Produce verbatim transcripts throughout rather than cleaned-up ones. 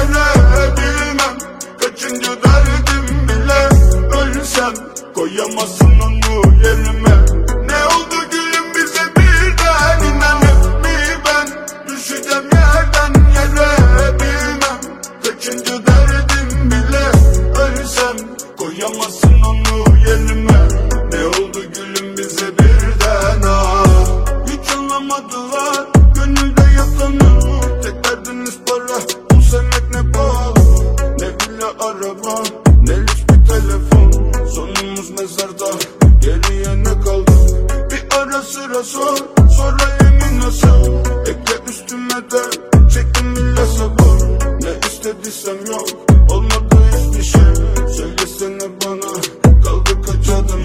yere. Bilmem kaçıncı derdim bile. Ölsem koyamazsın onu yerime. Ne oldu gülüm bize birden? İnanıp mi ben düşeceğim yerden yere. Bilmem kaçıncı derdim bile. Ölsem koyamazsın onu yerime. Ne oldu gülüm bize birden? Ah, hiç anlamadılar gönülde yatanı. Tek derdiniz para, bu sevmek ne pahalı. Ne villa araba, ne lüks bir telefon. Sonumuz mezarda, geriye ne kaldı? Bir ara sıra sor, sonra emin nasıl? Ekle üstüme de, çektim bile sabır. Ne istediysem yok, olmadı hiçbir şey. Söylesene bana, kaldı kaç adım?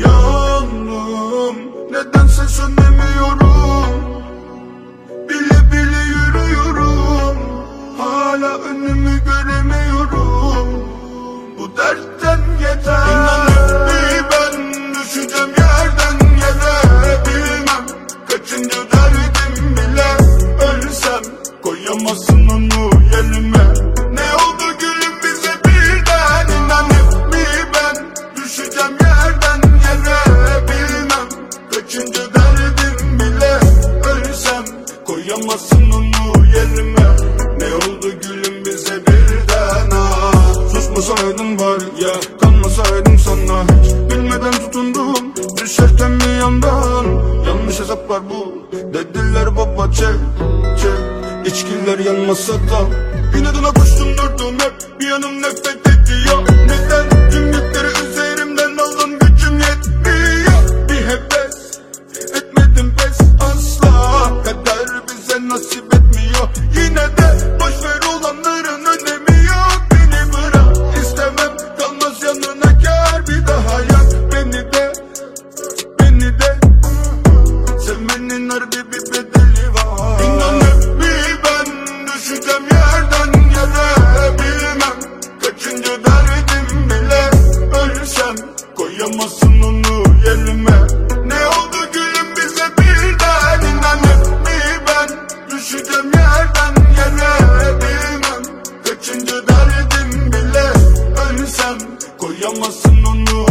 Yandım, nedense sönemiyorum. Bile bile yürüyorum, hala önümü göremiyorum. Bu dertten yeter. İnanıp bir ben düşeceğim yerden yere. Bilmem kaçıncı derdim bile. Ölsem koyamazsın onu yerime. Ne oldu gülüm bize birden? İnanıp bir ben düşeceğim yerden yere. Bilmem kaçıncı derdim bile. Ölsem koyamazsın onu yerime. Ne oldu gülüm bize birden? Ah, susmasaydın var ya, kanmasaydım sana hiç. Bilmeden tutundum, düşerken bir yandan. Yanlış hesaplar bu, dediler baba çek çek. İçkiler yanmasa da inadına koştum durdum hep. Bir yanım nefret ediyor. Neden tüm yükleri üzerimden aldın, gücüm yetmiyor. Bir heves etmedim pes asla. Kader bize nasip etmiyor. Yine de boşver olanların önemi yok. Beni bırak, istemem kalmaz yanına, kâr bir daha yak. Beni de, beni de sevmenin harbi bir bedeli var. İnanıp bir ben düşeceğim yerden yere. Bilmem kaçıncı derdim bile. Ölsem koyamazsın onu yerime. Ne oldu gülüm bize birden? İnanıp bir ben düşeceğim yerden yere. Bilmem kaçıncı derdim bile. Ölsem koyamazsın onu